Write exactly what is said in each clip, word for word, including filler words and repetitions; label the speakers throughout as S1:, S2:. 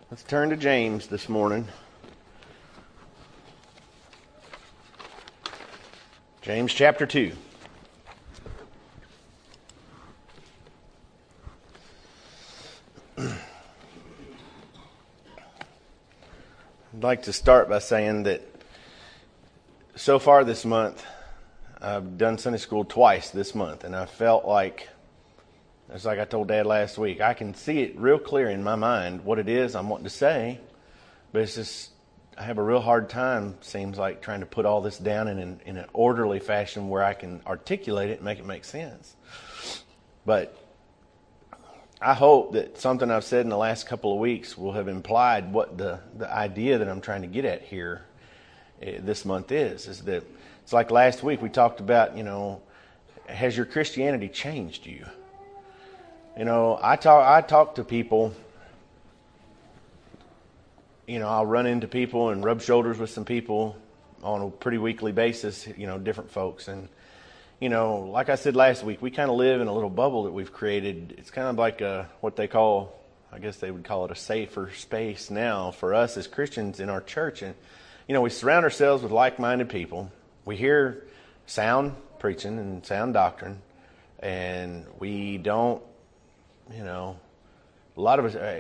S1: Let's turn to James this morning. James chapter two. I'd like to start by saying that so far this month, I've done Sunday school twice this month, and I felt like, it's like I told Dad last week, I can see it real clear in my mind what it is I'm wanting to say, but it's just, I have a real hard time, seems like, trying to put all this down in an, in an orderly fashion where I can articulate it and make it make sense. But I hope that something I've said in the last couple of weeks will have implied what the, the idea that I'm trying to get at here uh, this month is, is that it's like last week we talked about, you know, has your Christianity changed you? You know, I talk I talk to people, you know, I'll run into people and rub shoulders with some people on a pretty weekly basis, you know, different folks. And, you know, like I said last week, we kind of live in a little bubble that we've created. It's kind of like a, what they call, I guess they would call it a safer space now for us as Christians in our church. And, you know, we surround ourselves with like-minded people. We hear sound preaching and sound doctrine, and we don't, you know, a lot of us, uh,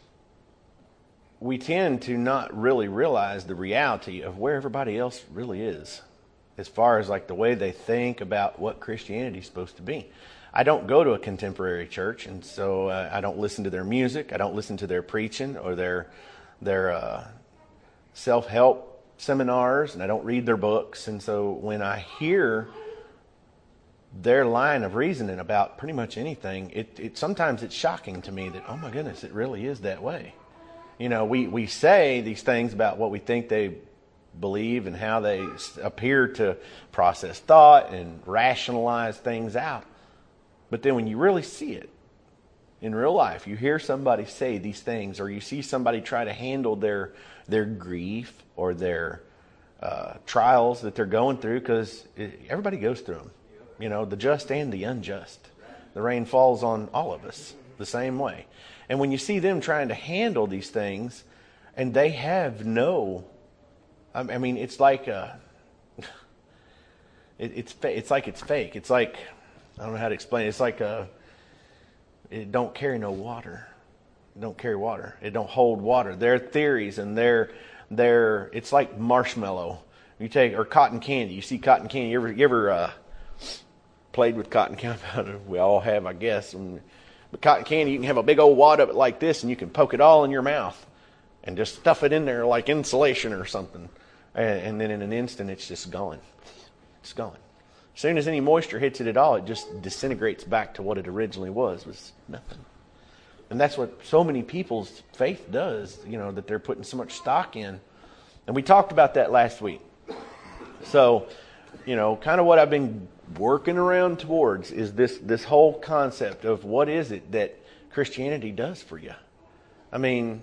S1: we tend to not really realize the reality of where everybody else really is as far as like the way they think about what Christianity is supposed to be. I don't go to a contemporary church, and so uh, I don't listen to their music. I don't listen to their preaching or their their uh, self-help seminars, and I don't read their books. And so when I hear their line of reasoning about pretty much anything, it, it sometimes it's shocking to me that, oh my goodness, it really is that way. You know, we, we say these things about what we think they believe and how they appear to process thought and rationalize things out. But then when you really see it in real life, you hear somebody say these things, or you see somebody try to handle their their grief or their uh, trials that they're going through, because everybody goes through them. You know, the just and the unjust. The rain falls on all of us the same way. And when you see them trying to handle these things, and they have no, I mean, it's like a, it, it's it's like it's fake. It's like, I don't know how to explain it. It's like a, it don't carry no water. It don't carry water. It don't hold water. Their theories and their, their, it's like marshmallow. You take, or cotton candy. You see cotton candy. You ever, you ever, uh, played with cotton candy? We all have, I guess. But cotton candy, you can have a big old wad of it like this, and you can poke it all in your mouth and just stuff it in there like insulation or something. And, and then in an instant, it's just gone. It's gone. As soon as any moisture hits it at all, it just disintegrates back to what it originally was, was nothing. And that's what so many people's faith does, you know, that they're putting so much stock in. And we talked about that last week. So, you know, kind of what I've been working around towards is this this whole concept of what is it that Christianity does for you. I mean,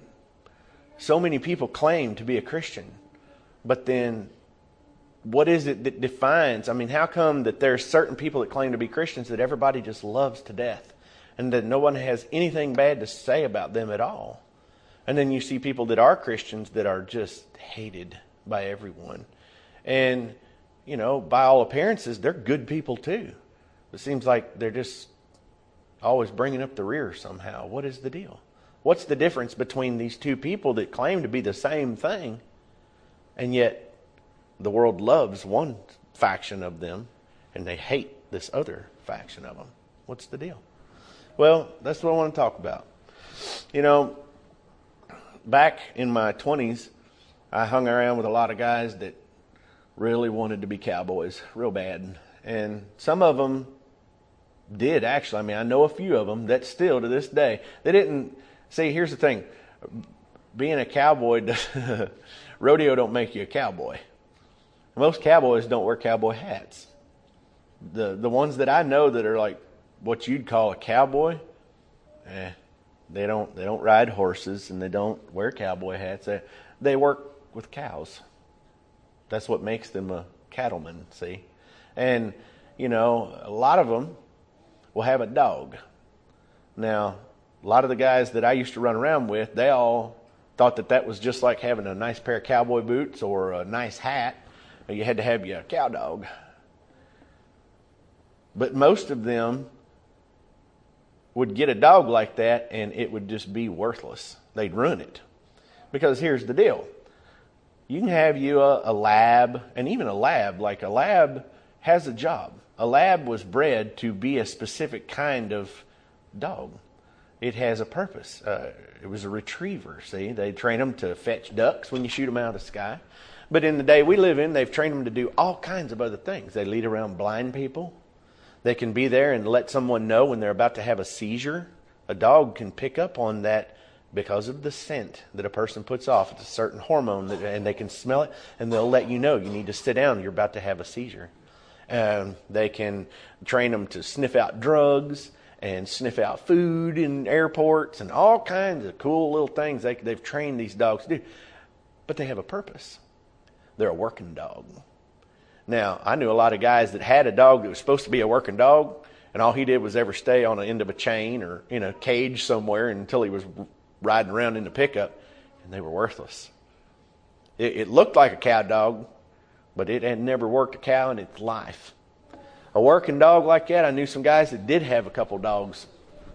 S1: so many people claim to be a Christian, but then what is it that defines? I mean, how come that there's certain people that claim to be Christians that everybody just loves to death, and that no one has anything bad to say about them at all? And then you see people that are Christians that are just hated by everyone. And you know, by all appearances, they're good people too. It seems like they're just always bringing up the rear somehow. What is the deal? What's the difference between these two people that claim to be the same thing, and yet the world loves one faction of them and they hate this other faction of them? What's the deal? Well, that's what I want to talk about. You know, back in my twenties, I hung around with a lot of guys that really wanted to be cowboys real bad. And some of them did, actually. I mean, I know a few of them that still to this day, they didn't, see, here's the thing. Being a cowboy, rodeo don't make you a cowboy. Most cowboys don't wear cowboy hats. The the ones that I know that are like what you'd call a cowboy, eh, they don't they don't ride horses and they don't wear cowboy hats. They, they work with cows. That's what makes them a cattleman, see? And, you know, a lot of them will have a dog. Now, a lot of the guys that I used to run around with, they all thought that that was just like having a nice pair of cowboy boots or a nice hat. You had to have your cow dog. But most of them would get a dog like that and it would just be worthless. They'd ruin it. Because here's the deal. You can have you a, a lab, and even a lab, like a lab has a job. A lab was bred to be a specific kind of dog. It has a purpose. Uh, it was a retriever, see? They train them to fetch ducks when you shoot them out of the sky. But in the day we live in, they've trained them to do all kinds of other things. They lead around blind people. They can be there and let someone know when they're about to have a seizure. A dog can pick up on that because of the scent that a person puts off. It's a certain hormone, that, and they can smell it, and they'll let you know you need to sit down. You're about to have a seizure. Um, they can train them to sniff out drugs and sniff out food in airports and all kinds of cool little things they, they've trained these dogs to do. But they have a purpose. They're a working dog. Now, I knew a lot of guys that had a dog that was supposed to be a working dog, and all he did was ever stay on the end of a chain or in a cage somewhere until he was riding around in the pickup, and they were worthless. It, it looked like a cow dog, but it had never worked a cow in its life. A working dog like that, I knew some guys that did have a couple dogs.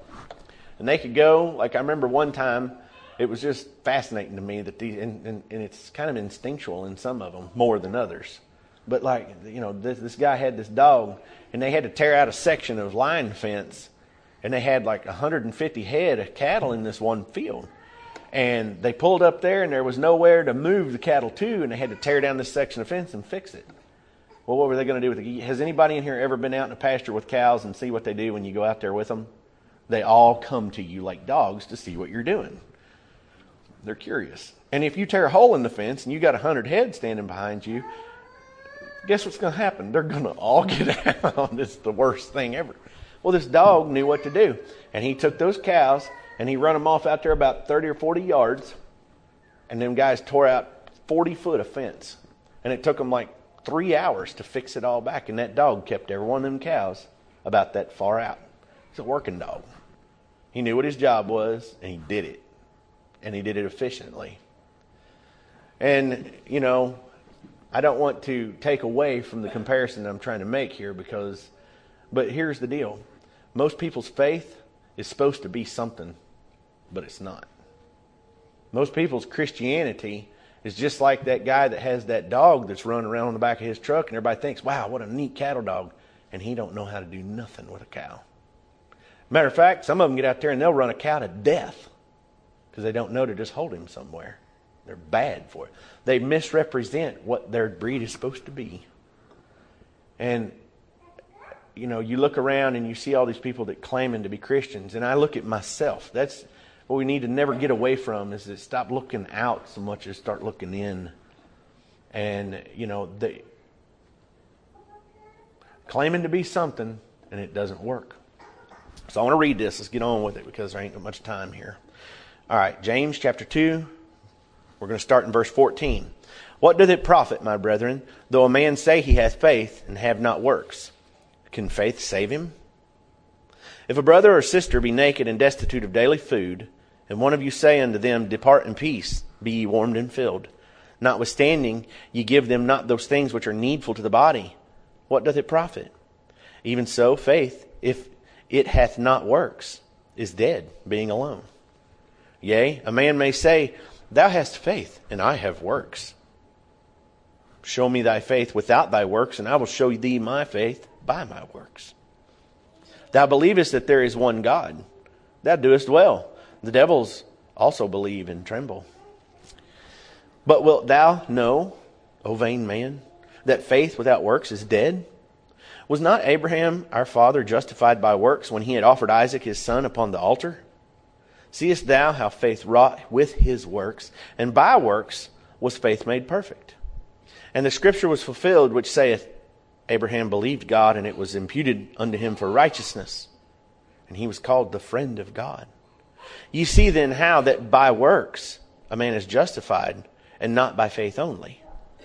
S1: And they could go, like I remember one time, it was just fascinating to me that these, and, and, and it's kind of instinctual in some of them, more than others. But like, you know, this, this guy had this dog, and they had to tear out a section of line fence, and they had like one hundred fifty head of cattle in this one field. And they pulled up there, and there was nowhere to move the cattle to, and they had to tear down this section of fence and fix it. Well, what were they going to do with it? Has anybody in here ever been out in a pasture with cows and see what they do when you go out there with them? They all come to you like dogs to see what you're doing. They're curious. And if you tear a hole in the fence and you got a hundred head standing behind you, guess what's going to happen? They're going to all get out. It's the worst thing ever. Well, this dog knew what to do. And he took those cows and he run them off out there about thirty or forty yards. And them guys tore out forty foot of fence. And it took them like three hours to fix it all back. And that dog kept every one of them cows about that far out. He's a working dog. He knew what his job was and he did it. And he did it efficiently. And, you know, I don't want to take away from the comparison that I'm trying to make here because, but here's the deal. Most people's faith is supposed to be something, but it's not. Most people's Christianity is just like that guy that has that dog that's running around on the back of his truck and everybody thinks, wow, what a neat cattle dog. And he don't know how to do nothing with a cow. Matter of fact, some of them get out there and they'll run a cow to death because they don't know to just hold him somewhere. They're bad for it. They misrepresent what their breed is supposed to be. And, you know, you look around and you see all these people that claiming to be Christians. And I look at myself. That's what we need to never get away from is to stop looking out so much as start looking in. And, you know, they claiming to be something and it doesn't work. So I want to read this. Let's get on with it because there ain't much time here. All right, James chapter two. We're going to start in verse fourteen. What doth it profit, my brethren, though a man say he hath faith and have not works? Can faith save him? If a brother or sister be naked and destitute of daily food, and one of you say unto them, depart in peace, be ye warmed and filled, notwithstanding ye give them not those things which are needful to the body, what doth it profit? Even so, faith, if it hath not works, is dead, being alone. Yea, a man may say, thou hast faith, and I have works. Show me thy faith without thy works, and I will show thee my faith by my works. Thou believest that there is one God. Thou doest well. The devils also believe and tremble. But wilt thou know, O vain man, that faith without works is dead? Was not Abraham our father justified by works when he had offered Isaac his son upon the altar? Seest thou how faith wrought with his works, and by works was faith made perfect? And the scripture was fulfilled, which saith, Abraham believed God, and it was imputed unto him for righteousness. And he was called the friend of God. Ye see then how that by works a man is justified, and not by faith only.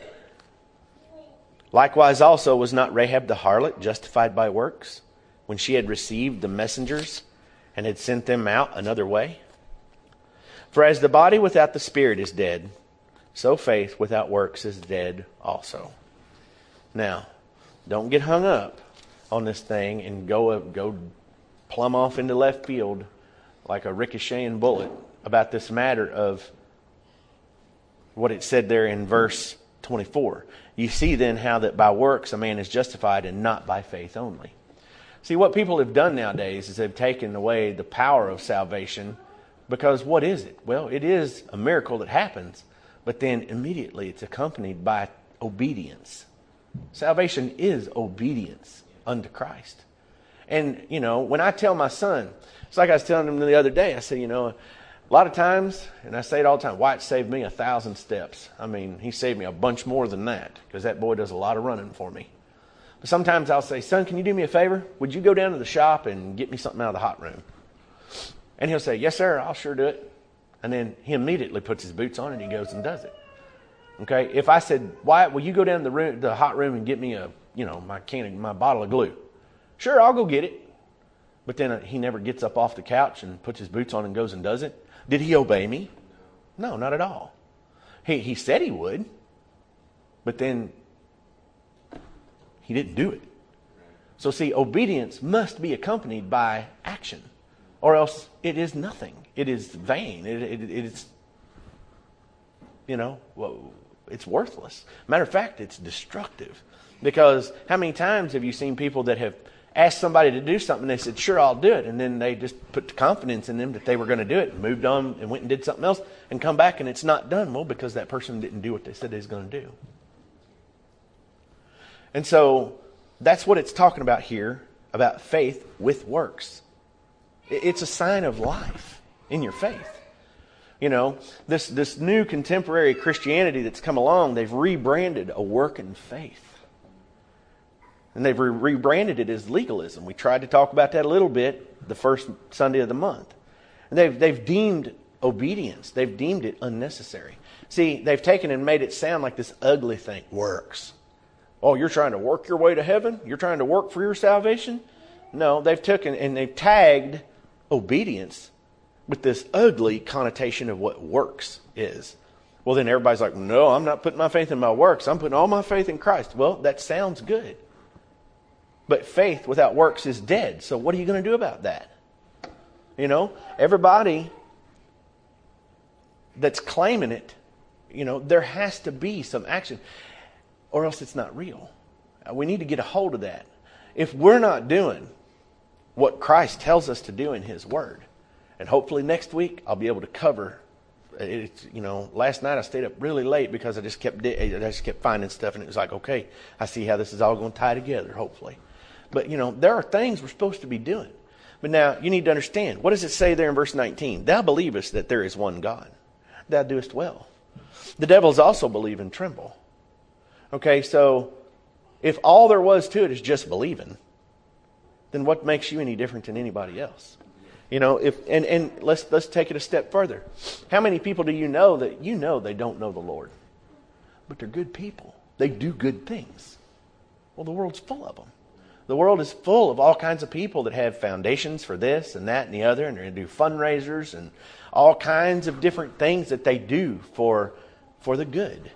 S1: Likewise also was not Rahab the harlot justified by works, when she had received the messengers, and had sent them out another way? For as the body without the spirit is dead, so faith without works is dead also. Now, don't get hung up on this thing and go go plumb off into left field like a ricocheting bullet about this matter of what it said there in verse twenty-four. You see then how that by works a man is justified and not by faith only. See, what people have done nowadays is they've taken away the power of salvation, because what is it? Well, it is a miracle that happens, but then immediately it's accompanied by obedience. Salvation is obedience unto Christ. And, you know, when I tell my son, it's like I was telling him the other day, I said, you know, a lot of times, and I say it all the time, White saved me a thousand steps. I mean, he saved me a bunch more than that, because that boy does a lot of running for me. But sometimes I'll say, son, can you do me a favor? Would you go down to the shop and get me something out of the hot room? And he'll say, yes, sir, I'll sure do it. And then he immediately puts his boots on and he goes and does it. Okay, if I said, Wyatt, will you go down to the room, the hot room and get me a, you know, my can, of, my bottle of glue? Sure, I'll go get it. But then he never gets up off the couch and puts his boots on and goes and does it. Did he obey me? No, not at all. He he said he would, but then he didn't do it. So see, obedience must be accompanied by action, or else it is nothing. It is vain. It, it, it is, you know, well, it's worthless. Matter of fact, it's destructive. Because how many times have you seen people that have asked somebody to do something, and they said, sure, I'll do it. And then they just put the confidence in them that they were going to do it and moved on and went and did something else and come back and it's not done. Well, because that person didn't do what they said they was going to do. And so that's what it's talking about here, about faith with works. It's a sign of life in your faith. You know, this, this new contemporary Christianity that's come along, they've rebranded a work in faith. And they've re- rebranded it as legalism. We tried to talk about that a little bit the first Sunday of the month. And they've, they've deemed obedience, they've deemed it unnecessary. See, they've taken and made it sound like this ugly thing, works. Oh, you're trying to work your way to heaven? You're trying to work for your salvation? No, they've taken and they've tagged obedience with this ugly connotation of what works is. Well, then everybody's like, no, I'm not putting my faith in my works. I'm putting all my faith in Christ. Well, that sounds good. But faith without works is dead. So what are you going to do about that? You know, everybody that's claiming it, you know, there has to be some action, or else it's not real. We need to get a hold of that. If we're not doing what Christ tells us to do in His Word, and hopefully next week I'll be able to cover. It's, you know, last night I stayed up really late because I just kept I just kept finding stuff, and it was like, okay, I see how this is all going to tie together. Hopefully. But, you know, there are things we're supposed to be doing. But now, you need to understand, what does it say there in verse nineteen? Thou believest that there is one God. Thou doest well. The devils also believe and tremble. Okay, so if all there was to it is just believing, then what makes you any different than anybody else? You know, if and, and let's let's take it a step further. How many people do you know that you know they don't know the Lord? But they're good people. They do good things. Well, the world's full of them. The world is full of all kinds of people that have foundations for this and that and the other, and they do fundraisers and all kinds of different things that they do for, for the good.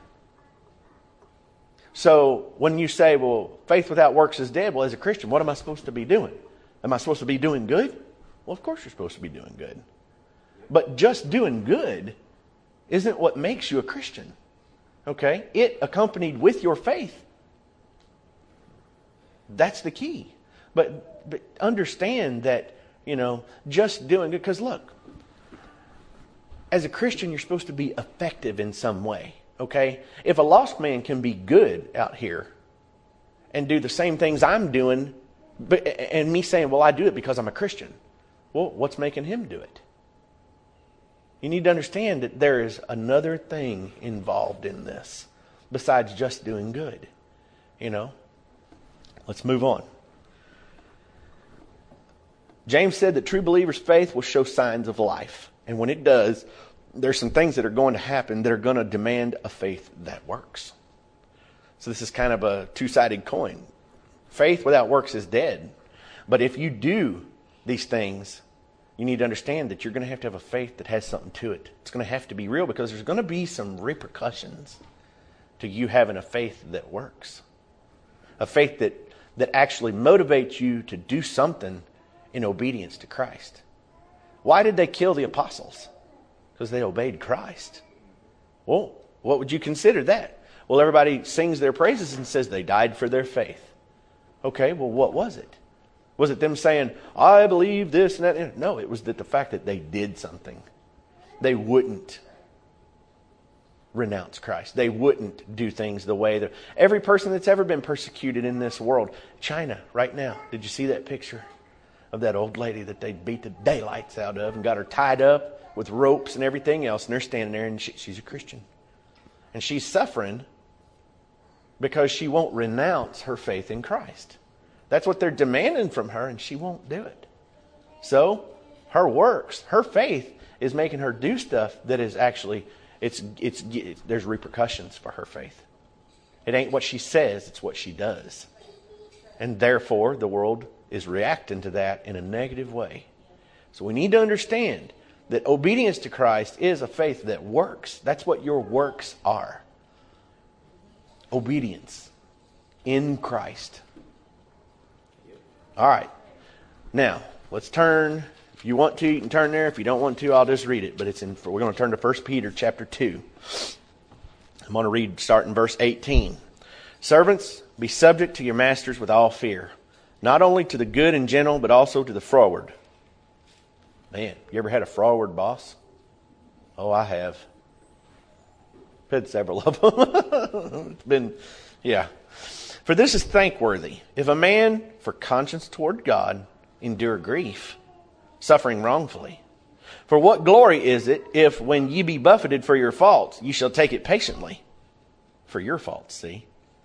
S1: So when you say, well, faith without works is dead, well, as a Christian, what am I supposed to be doing? Am I supposed to be doing good? Well, of course you're supposed to be doing good. But just doing good isn't what makes you a Christian. Okay? It accompanied with your faith. That's the key. But, but understand that, you know, just doing good. Because look, as a Christian, you're supposed to be effective in some way. Okay? If a lost man can be good out here and do the same things I'm doing, but and me saying, well, I do it because I'm a Christian. Well, what's making him do it? You need to understand that there is another thing involved in this besides just doing good. You know? Let's move on. James said that true believers' faith will show signs of life. And when it does, there's some things that are going to happen that are going to demand a faith that works. So this is kind of a two-sided coin. Faith without works is dead. But if you do these things, you need to understand that you're going to have to have a faith that has something to it. It's going to have to be real because there's going to be some repercussions to you having a faith that works. A faith that, that actually motivates you to do something in obedience to Christ. Why did they kill the apostles? Because they obeyed Christ. Well, what would you consider that? Well, everybody sings their praises and says they died for their faith. Okay, well, what was it? Was it them saying, I believe this and that? No, it was that the fact that they did something. They wouldn't renounce Christ. They wouldn't do things the way that every person that's ever been persecuted in this world. China, right now, did you see that picture of that old lady that they beat the daylights out of and got her tied up with ropes and everything else, and they're standing there, and she, she's a Christian. And she's suffering because she won't renounce her faith in Christ. That's what they're demanding from her, and she won't do it. So, her works, her faith is making her do stuff that is actually, it's, it's, it's there's repercussions for her faith. It ain't what she says, it's what she does. And therefore, the world is reacting to that in a negative way. So we need to understand that obedience to Christ is a faith that works. That's what your works are. Obedience in Christ. All right. Now, let's turn. If you want to, you can turn there. If you don't want to, I'll just read it. But it's in. We're going to turn to First Peter chapter two. I'm going to read starting verse eighteen. Servants, be subject to your masters with all fear, not only to the good and gentle, but also to the froward. Man, you ever had a froward boss? Oh, I have. I've had several of them. It's been, yeah. For this is thankworthy, if a man, for conscience toward God, endure grief, suffering wrongfully. For what glory is it, if when ye be buffeted for your faults, ye shall take it patiently? For your faults, see?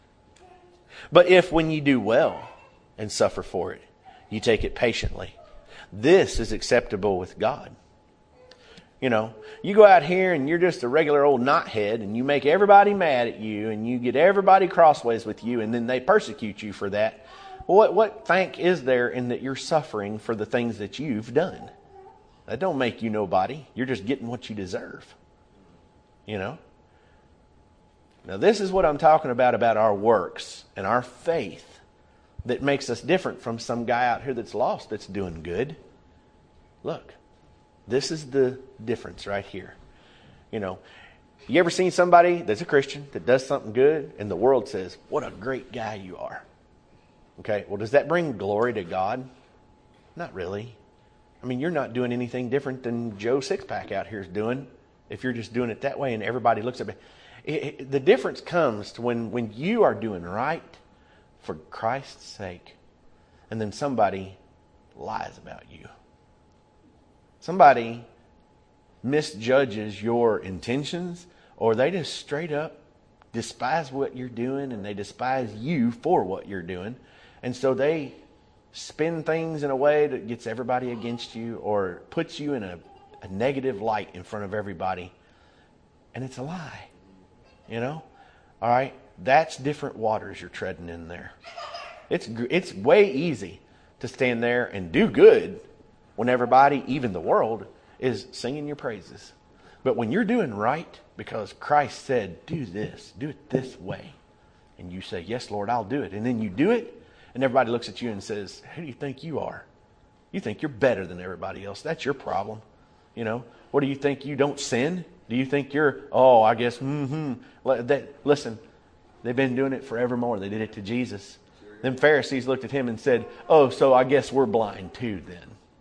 S1: But if when ye do well, and suffer for it, ye take it patiently, this is acceptable with God. You know, you go out here and you're just a regular old knothead and you make everybody mad at you and you get everybody crossways with you and then they persecute you for that. Well, what, what thank is there in that you're suffering for the things that you've done? That don't make you nobody. You're just getting what you deserve. You know? Now this is what I'm talking about, about our works and our faith that makes us different from some guy out here that's lost that's doing good. Look. This is the difference right here. You know, you ever seen somebody that's a Christian that does something good and the world says, what a great guy you are. Okay, well, does that bring glory to God? Not really. I mean, you're not doing anything different than Joe Sixpack out here is doing if you're just doing it that way and everybody looks at me. It, it, the difference comes to when, when you are doing right for Christ's sake and then somebody lies about you. Somebody misjudges your intentions, or they just straight up despise what you're doing and they despise you for what you're doing. And so they spin things in a way that gets everybody against you or puts you in a, a negative light in front of everybody. And it's a lie. You know? All right? That's different waters you're treading in there. It's it's way easy to stand there and do good when everybody, even the world, is singing your praises. But when you're doing right, because Christ said, do this, do it this way, and you say, yes, Lord, I'll do it, and then you do it, and everybody looks at you and says, who do you think you are? You think you're better than everybody else. That's your problem. You know, what do you think, you don't sin? Do you think you're, oh, I guess, mm-hmm. That, listen, they've been doing it forevermore. They did it to Jesus. Them Pharisees looked at him and said, oh, so I guess we're blind too then.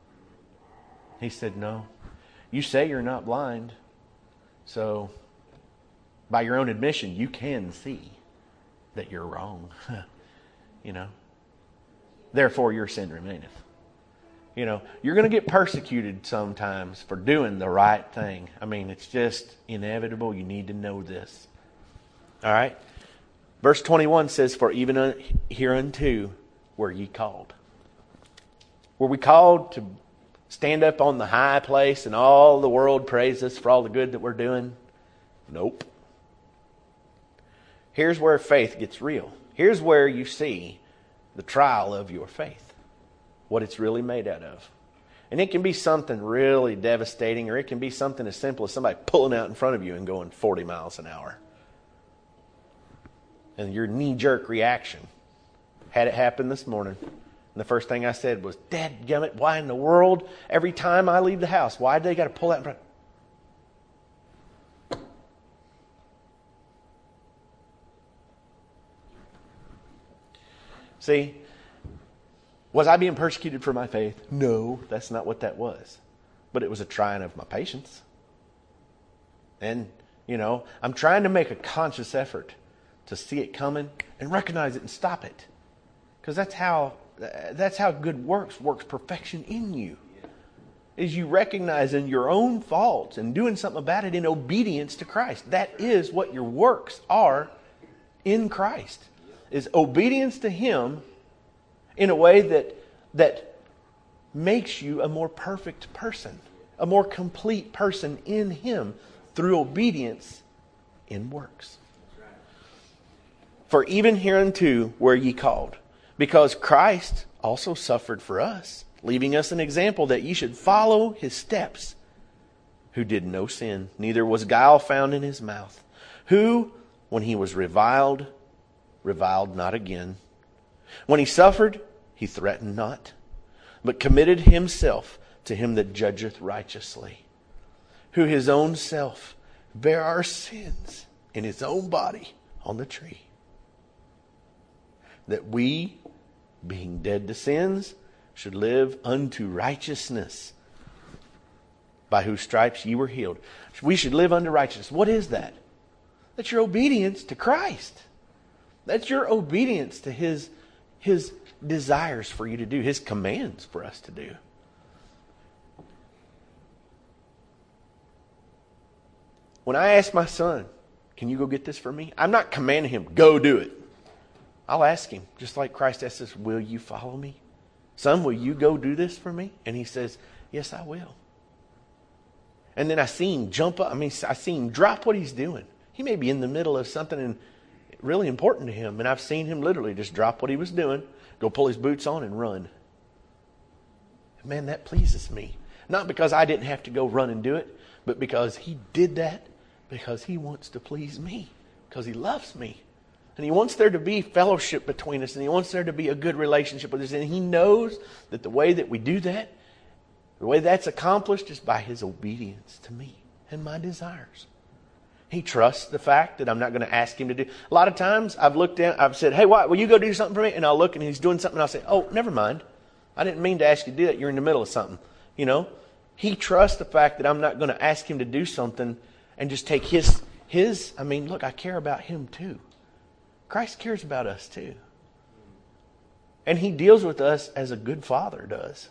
S1: He said, no, you say you're not blind. So by your own admission, you can see that you're wrong. You know, therefore your sin remaineth. You know, you're going to get persecuted sometimes for doing the right thing. I mean, it's just inevitable. You need to know this. All right. Verse twenty-one says, for even hereunto were ye called. Were we called to stand up on the high place and all the world praise us for all the good that we're doing? Nope. Here's where faith gets real. Here's where you see the trial of your faith. What it's really made out of. And it can be something really devastating, or it can be something as simple as somebody pulling out in front of you and going forty miles an hour. And your knee-jerk reaction. Had it happen this morning. And the first thing I said was, dadgummit, why in the world, every time I leave the house, why do they got to pull out in front? See, was I being persecuted for my faith? No, that's not what that was. But it was a trying of my patience. And, you know, I'm trying to make a conscious effort to see it coming and recognize it and stop it. Because that's how that's how good works works perfection in you. Is you recognizing your own faults and doing something about it in obedience to Christ. That is what your works are in Christ. Is obedience to Him in a way that that makes you a more perfect person, a more complete person in Him through obedience in works. For even hereunto were ye called, because Christ also suffered for us, leaving us an example that ye should follow His steps, who did no sin, neither was guile found in His mouth, who, when He was reviled, reviled not again. When He suffered, He threatened not, but committed Himself to Him that judgeth righteously, who His own self bare our sins in His own body on the tree, that we, being dead to sins, should live unto righteousness, by whose stripes ye were healed. We should live unto righteousness. What is that? That's your obedience to Christ. That's your obedience to His, His desires for you to do, His commands for us to do. When I ask my son, can you go get this for me? I'm not commanding him, go do it. I'll ask him, just like Christ asked us, will you follow me? Son, will you go do this for me? And he says, yes, I will. And then I see him jump up. I mean, I see him drop what he's doing. He may be in the middle of something really important to him. And I've seen him literally just drop what he was doing, go pull his boots on and run. Man, that pleases me. Not because I didn't have to go run and do it, but because he did that because he wants to please me, because he loves me. And he wants there to be fellowship between us, and he wants there to be a good relationship with us. And he knows that the way that we do that, the way that's accomplished, is by his obedience to me and my desires. He trusts the fact that I'm not going to ask him to do. A lot of times I've looked down, I've said, hey, why, will you go do something for me? And I'll look and he's doing something and I'll say, oh, never mind. I didn't mean to ask you to do that. You're in the middle of something. You know, he trusts the fact that I'm not going to ask him to do something and just take his, his, I mean, look, I care about him too. Christ cares about us too. And he deals with us as a good father does.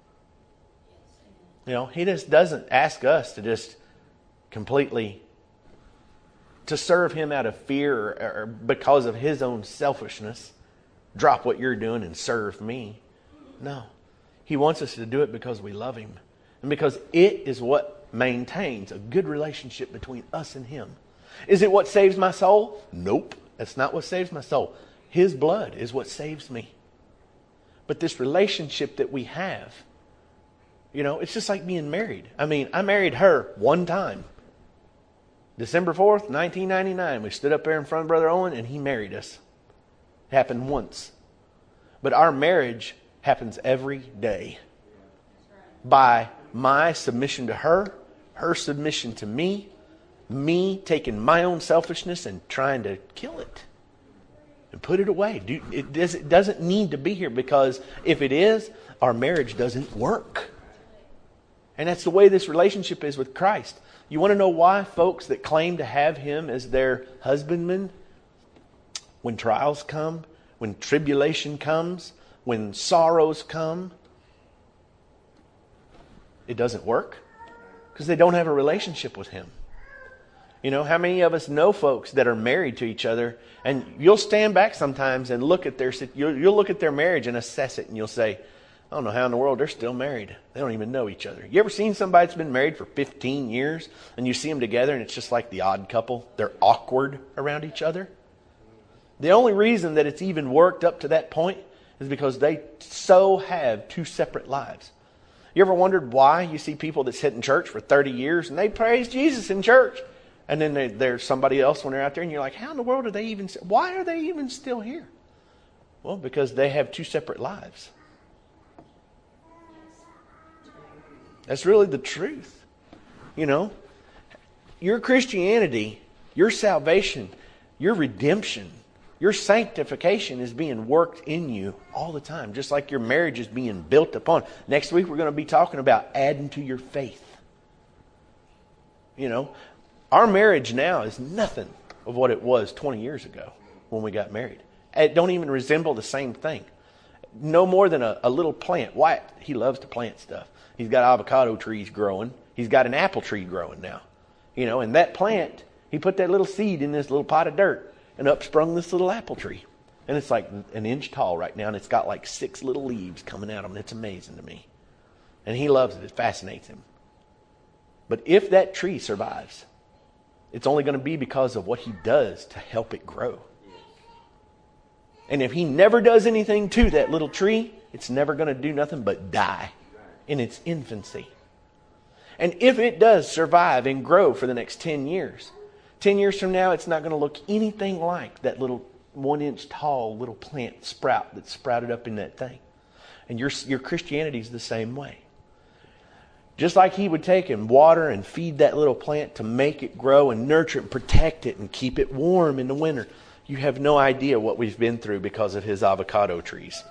S1: You know, he just doesn't ask us to just completely to serve him out of fear or, or because of his own selfishness. Drop what you're doing and serve me. No. He wants us to do it because we love him. And because it is what maintains a good relationship between us and him. Is it what saves my soul? Nope. That's not what saves my soul. His blood is what saves me. But this relationship that we have, you know, it's just like being married. I mean, I married her one time. December fourth, nineteen ninety-nine. We stood up there in front of Brother Owen and he married us. It happened once. But our marriage happens every day. By my submission to her, her submission to me, me taking my own selfishness and trying to kill it and put it away. It doesn't need to be here, because if it is, our marriage doesn't work. And that's the way this relationship is with Christ. You want to know why folks that claim to have him as their husbandman, when trials come, when tribulation comes, when sorrows come, it doesn't work? Because they don't have a relationship with him. You know, how many of us know folks that are married to each other, and you'll stand back sometimes and look at their you'll, you'll look at their marriage and assess it, and you'll say, I don't know how in the world they're still married. They don't even know each other. You ever seen somebody that's been married for fifteen years and you see them together and it's just like the Odd Couple? They're awkward around each other. The only reason that it's even worked up to that point is because they so have two separate lives. You ever wondered why you see people that sit in church for thirty years and they praise Jesus in church? And then they, there's somebody else when they're out there and you're like, how in the world are they even, why are they even still here? Well, because they have two separate lives. That's really the truth. You know, your Christianity, your salvation, your redemption, your sanctification is being worked in you all the time, just like your marriage is being built upon. Next week, we're going to be talking about adding to your faith. You know, our marriage now is nothing of what it was twenty years ago when we got married. It don't even resemble the same thing. No more than a, a little plant. Wyatt, he loves to plant stuff. He's got avocado trees growing. He's got an apple tree growing now. You know, and that plant, he put that little seed in this little pot of dirt and up sprung this little apple tree. And it's like an inch tall right now, and it's got like six little leaves coming out of them. It's amazing to me. And he loves it. It fascinates him. But if that tree survives, it's only going to be because of what he does to help it grow. And if he never does anything to that little tree, it's never going to do nothing but die in its infancy. And if it does survive and grow for the next ten years, ten years from now, it's not going to look anything like that little one inch tall little plant sprout that sprouted up in that thing. And your, your Christianity is the same way. Just like he would take and water and feed that little plant to make it grow and nurture it and protect it and keep it warm in the winter. You have no idea what we've been through because of his avocado trees.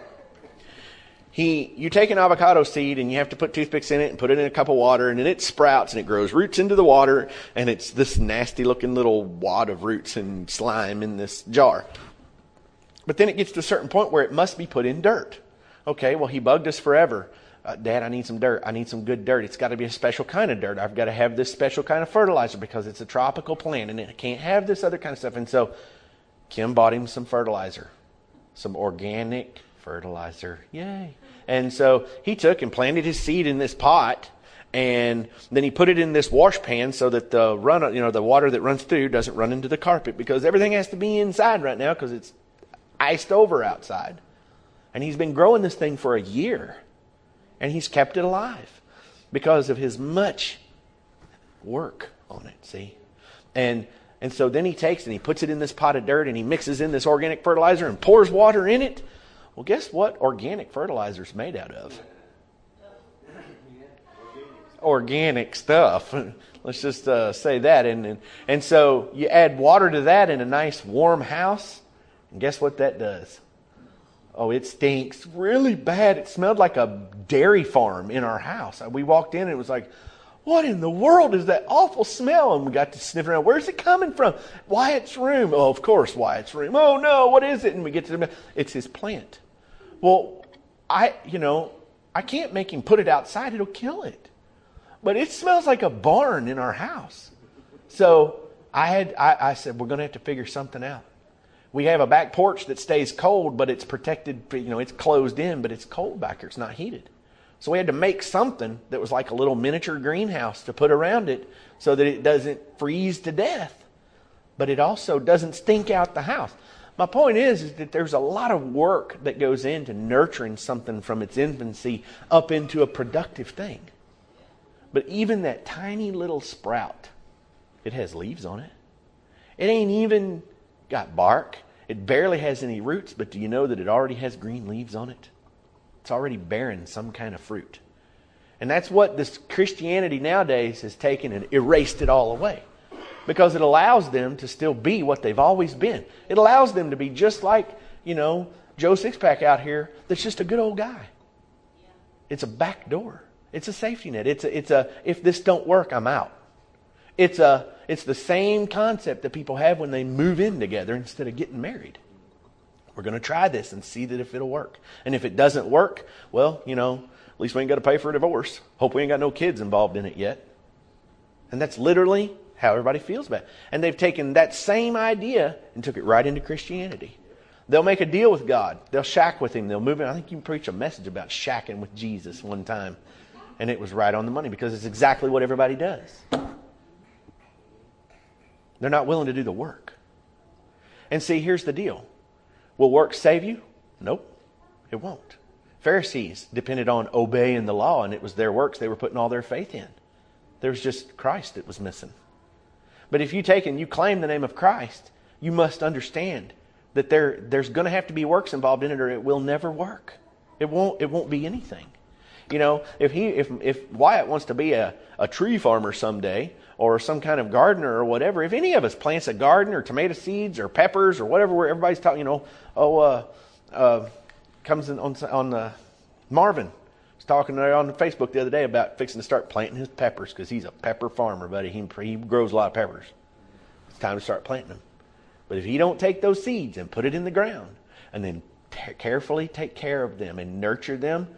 S1: He, you take an avocado seed and you have to put toothpicks in it and put it in a cup of water, and then it sprouts and it grows roots into the water, and it's this nasty looking little wad of roots and slime in this jar. But then it gets to a certain point where it must be put in dirt. Okay, well, he bugged us forever. Uh, Dad, I need some dirt. I need some good dirt. It's got to be a special kind of dirt. I've got to have this special kind of fertilizer because it's a tropical plant and it can't have this other kind of stuff. And so Kim bought him some fertilizer, some organic fertilizer. Yay. And so he took and planted his seed in this pot, and then he put it in this wash pan so that the run, you know, the water that runs through doesn't run into the carpet, because everything has to be inside right now because it's iced over outside. And he's been growing this thing for a year, and he's kept it alive because of his much work on it, see? And and so then he takes and he puts it in this pot of dirt and he mixes in this organic fertilizer and pours water in it. Well, guess what organic fertilizer is made out of? Organic stuff. Let's just uh, say that. And, and and so you add water to that in a nice warm house, and guess what that does? Oh, it stinks really bad. It smelled like a dairy farm in our house. We walked in and it was like, what in the world is that awful smell? And we got to sniff around. Where's it coming from? Wyatt's room. Oh, of course, Wyatt's room. Oh, no, what is it? And we get to the, it's his plant. Well, I, you know, I can't make him put it outside. It'll kill it. But it smells like a barn in our house. So I had, I, I said, we're going to have to figure something out. We have a back porch that stays cold, but it's protected, you know, it's closed in, but it's cold back here. It's not heated. So we had to make something that was like a little miniature greenhouse to put around it so that it doesn't freeze to death, but it also doesn't stink out the house. My point is, is that there's a lot of work that goes into nurturing something from its infancy up into a productive thing. But even that tiny little sprout, it has leaves on it. It ain't even got bark. It barely has any roots, but do you know that it already has green leaves on it? It's already bearing some kind of fruit. And that's what this Christianity nowadays has taken and erased it all away. Because it allows them to still be what they've always been. It allows them to be just like, you know, Joe Sixpack out here that's just a good old guy. It's a back door. It's a safety net. It's a, it's a if this don't work, I'm out. It's a it's the same concept that people have when they move in together instead of getting married. We're going to try this and see that if it'll work. And if it doesn't work, well, you know, at least we ain't got to pay for a divorce. Hope we ain't got no kids involved in it yet. And that's literally how everybody feels about it. And they've taken that same idea and took it right into Christianity. They'll make a deal with God. They'll shack with Him. They'll move in. I think you can preach a message about shacking with Jesus one time. And it was right on the money because it's exactly what everybody does. They're not willing to do the work. And see, here's the deal. Will work save you? Nope, it won't. In Pharisees depended on obeying the law, and it was their works they were putting all their faith in. There was just Christ that was missing. But if you take and you claim the name of Christ, you must understand that there there's going to have to be works involved in it, or it will never work. It won't it won't be anything. You know, if he if if Wyatt wants to be a, a tree farmer someday, or some kind of gardener or whatever, if any of us plants a garden or tomato seeds or peppers or whatever, where everybody's talking, you know, oh, uh, uh, comes in on on uh, Marvin was talking there on Facebook the other day about fixing to start planting his peppers because he's a pepper farmer, buddy. He he grows a lot of peppers. It's time to start planting them. But if you don't take those seeds and put it in the ground and then t- carefully take care of them and nurture them,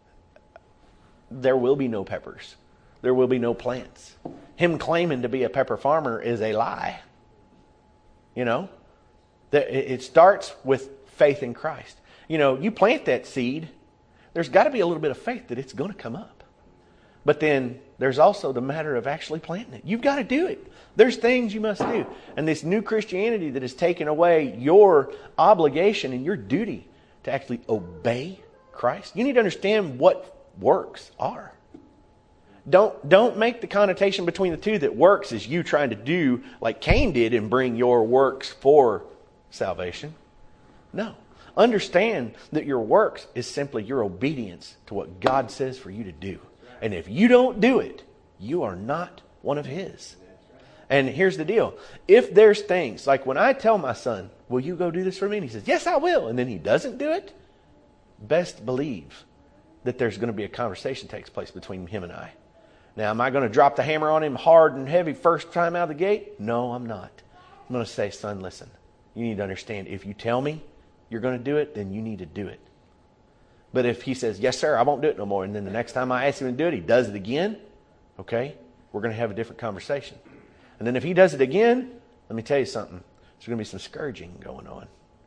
S1: there will be no peppers. There will be no plants. Him claiming to be a pepper farmer is a lie. You know, it starts with faith in Christ. You know, you plant that seed, there's got to be a little bit of faith that it's going to come up. But then there's also the matter of actually planting it. You've got to do it. There's things you must do. And this new Christianity that has taken away your obligation and your duty to actually obey Christ. You need to understand what works are. Don't don't make the connotation between the two that works is you trying to do like Cain did and bring your works for salvation. No. Understand that your works is simply your obedience to what God says for you to do. And if you don't do it, you are not one of His. And here's the deal. If there's things, like when I tell my son, will you go do this for me? And he says, yes, I will. And then he doesn't do it. Best believe that there's going to be a conversation takes place between him and I. Now, am I going to drop the hammer on him hard and heavy first time out of the gate? No, I'm not. I'm going to say, son, listen, you need to understand, if you tell me you're going to do it, then you need to do it. But if he says, yes, sir, I won't do it no more, and then the next time I ask him to do it, he does it again, okay, we're going to have a different conversation. And then if he does it again, let me tell you something. There's going to be some scourging going on.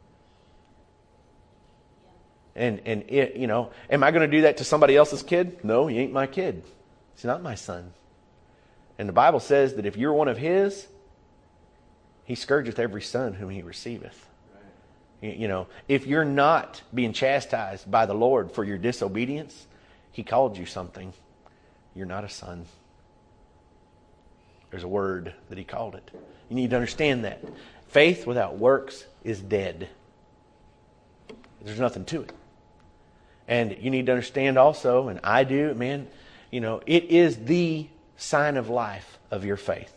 S1: And, and it, you know, am I going to do that to somebody else's kid? No, he ain't my kid. He's not my son. And the Bible says that if you're one of His, He scourgeth every son whom He receiveth. Right. You know, if you're not being chastised by the Lord for your disobedience, He called you something. You're not a son. There's a word that He called it. You need to understand that. Faith without works is dead. There's nothing to it. And you need to understand also, and I do, man, you know, it is the sign of life of your faith.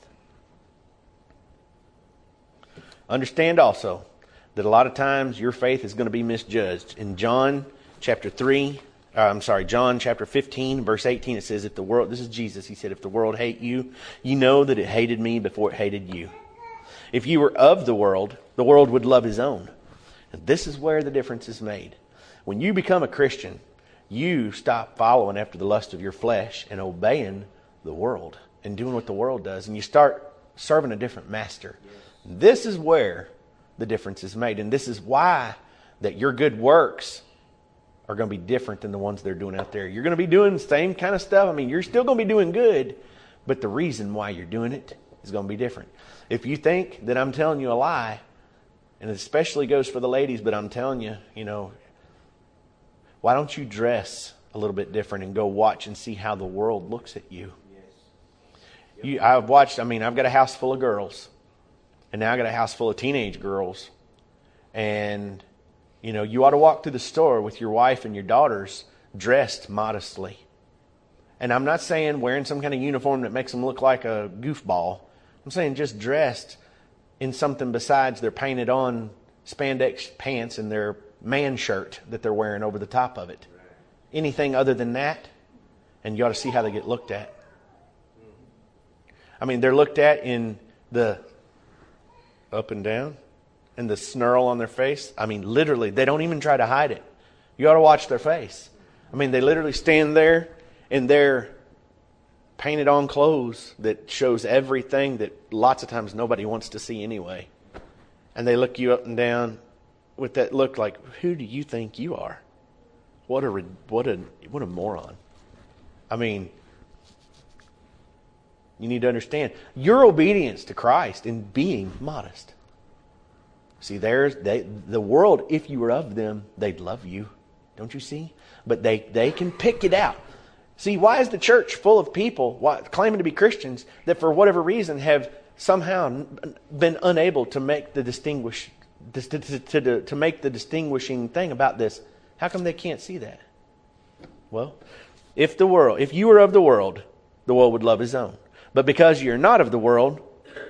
S1: Understand also that a lot of times your faith is going to be misjudged. In John chapter three, uh, I'm sorry, John chapter fifteen, verse eighteen, it says, if the world, this is Jesus, He said, if the world hate you, you know that it hated me before it hated you. If you were of the world, the world would love his own. And this is where the difference is made. When you become a Christian, you stop following after the lust of your flesh and obeying the world and doing what the world does. And you start serving a different master. This is where the difference is made. And this is why that your good works are going to be different than the ones they're doing out there. You're going to be doing the same kind of stuff. I mean, you're still going to be doing good, but the reason why you're doing it is going to be different. If you think that I'm telling you a lie, and it especially goes for the ladies, but I'm telling you, you know, why don't you dress a little bit different and go watch and see how the world looks at you? Yes. Yep. You I've watched, I mean, I've got a house full of girls. And now I got a house full of teenage girls. And, you know, you ought to walk through the store with your wife and your daughters dressed modestly. And I'm not saying wearing some kind of uniform that makes them look like a goofball. I'm saying just dressed in something besides their painted on spandex pants and their man shirt that they're wearing over the top of it. Anything other than that, and you ought to see how they get looked at. I mean, they're looked at in the up and down and the snarl on their face. I mean, literally, they don't even try to hide it. You ought to watch their face. I mean, they literally stand there in their painted on clothes that shows everything that lots of times nobody wants to see anyway. And they look you up and down with that look like, who do you think you are? What a what a what a moron. I mean, you need to understand your obedience to Christ in being modest. See, there's they, the world, if you were of them, they'd love you. Don't you see? But they, they can pick it out. See, why is the church full of people why, claiming to be Christians that for whatever reason have somehow been unable to make the distinguish to, to, to, to make the distinguishing thing about this? How come they can't see that? Well, if the world, if you were of the world, the world would love his own. But because you're not of the world,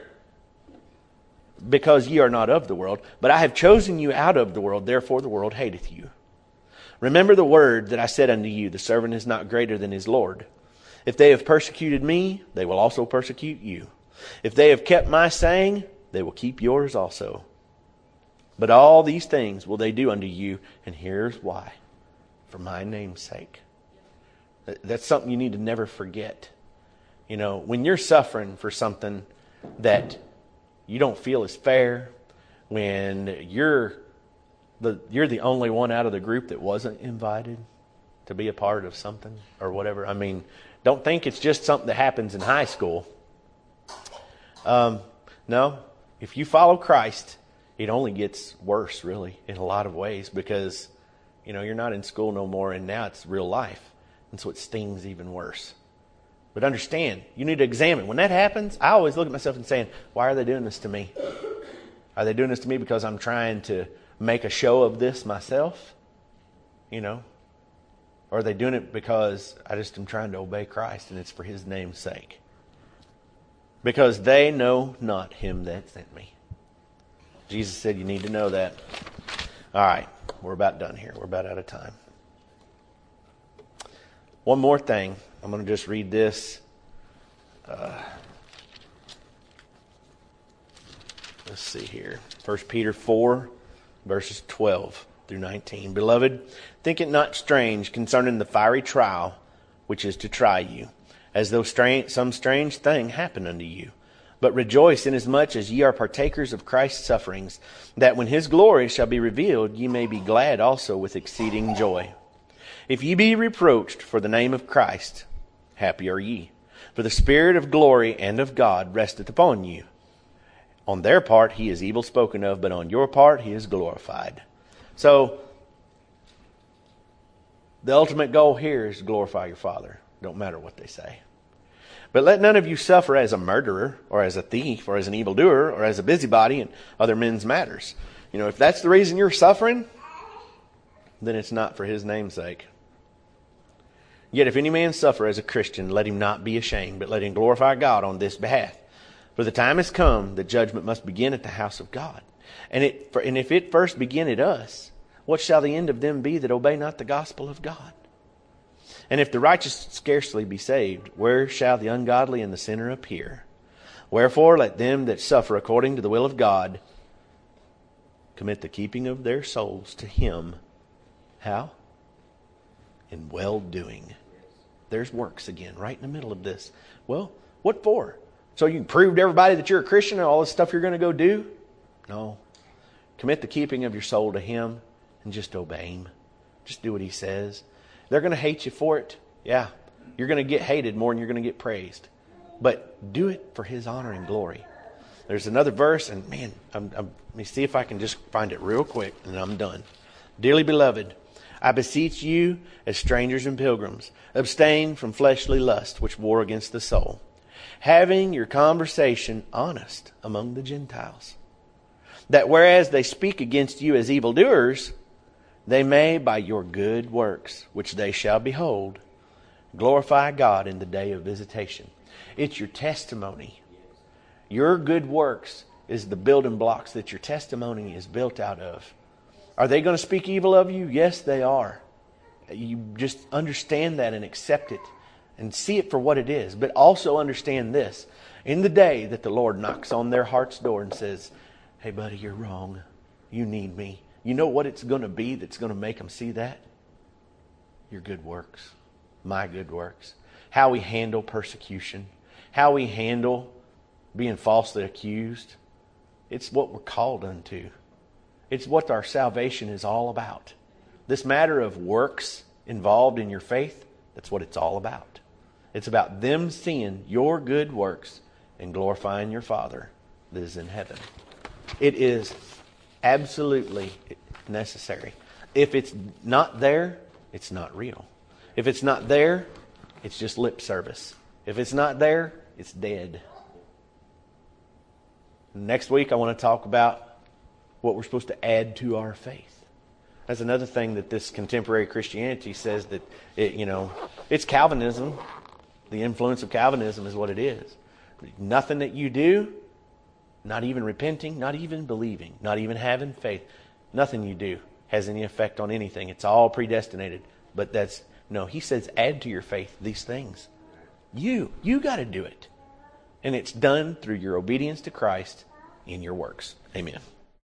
S1: because ye are not of the world, but I have chosen you out of the world, therefore the world hateth you. Remember the word that I said unto you, the servant is not greater than his Lord. If they have persecuted me, they will also persecute you. If they have kept my saying, they will keep yours also. But all these things will they do unto you, and here's why. For my name's sake. That's something you need to never forget. You know, when you're suffering for something that you don't feel is fair, when you're the you're the only one out of the group that wasn't invited to be a part of something or whatever. I mean, don't think it's just something that happens in high school. Um, no, if you follow Christ, it only gets worse, really, in a lot of ways, because, you know, you're not in school no more, and now it's real life. And so it stings even worse. But understand, you need to examine. When that happens, I always look at myself and saying, why are they doing this to me? Are they doing this to me because I'm trying to make a show of this myself? You know? Or are they doing it because I just am trying to obey Christ and it's for his name's sake? Because they know not him that sent me. Jesus said you need to know that. All right, we're about done here. We're about out of time. One more thing. I'm going to just read this. Uh, let's see here. First Peter four, verses twelve through nineteen. Beloved, think it not strange concerning the fiery trial which is to try you, as though strange, some strange thing happened unto you. But rejoice inasmuch as ye are partakers of Christ's sufferings, that when his glory shall be revealed, ye may be glad also with exceeding joy. If ye be reproached for the name of Christ, happy are ye, for the Spirit of glory and of God resteth upon you. On their part he is evil spoken of, but on your part he is glorified. So, the ultimate goal here is to glorify your Father. Don't matter what they say. But let none of you suffer as a murderer, or as a thief, or as an evildoer, or as a busybody in other men's matters. You know, if that's the reason you're suffering, then it's not for his name's sake. Yet if any man suffer as a Christian, let him not be ashamed, but let him glorify God on this behalf. For the time has come that judgment must begin at the house of God. And it and if it first begin at us, what shall the end of them be that obey not the gospel of God? And if the righteous scarcely be saved, where shall the ungodly and the sinner appear? Wherefore let them that suffer according to the will of God commit the keeping of their souls to him. How? In well-doing. There's works again, right in the middle of this. Well, what for? So you can prove to everybody that you're a Christian and all this stuff you're going to go do? No. Commit the keeping of your soul to him and just obey him. Just do what he says. They're going to hate you for it. Yeah. You're going to get hated more than you're going to get praised. But do it for his honor and glory. There's another verse, and man, I'm, I'm, let me see if I can just find it real quick, and I'm done. Dearly beloved, I beseech you as strangers and pilgrims, abstain from fleshly lust which war against the soul, having your conversation honest among the Gentiles, that whereas they speak against you as evildoers, they may by your good works, which they shall behold, glorify God in the day of visitation. It's your testimony. Your good works is the building blocks that your testimony is built out of. Are they going to speak evil of you? Yes, they are. You just understand that and accept it and see it for what it is. But also understand this. In the day that the Lord knocks on their heart's door and says, hey, buddy, you're wrong. You need me. You know what it's going to be that's going to make them see that? Your good works. My good works. How we handle persecution. How we handle being falsely accused. It's what we're called unto. It's what our salvation is all about. This matter of works involved in your faith, that's what it's all about. It's about them seeing your good works and glorifying your Father that is in heaven. It is absolutely necessary. If it's not there, it's not real. If it's not there, it's just lip service. If it's not there, it's dead. Next week, I want to talk about what we're supposed to add to our faith. That's another thing that this contemporary Christianity says, that it, you know, it's Calvinism. The influence of Calvinism is what it is. Nothing that you do, not even repenting, not even believing, not even having faith, nothing you do has any effect on anything. It's all predestinated. But that's, no, he says add to your faith these things. You, you got to do it. And it's done through your obedience to Christ in your works. Amen.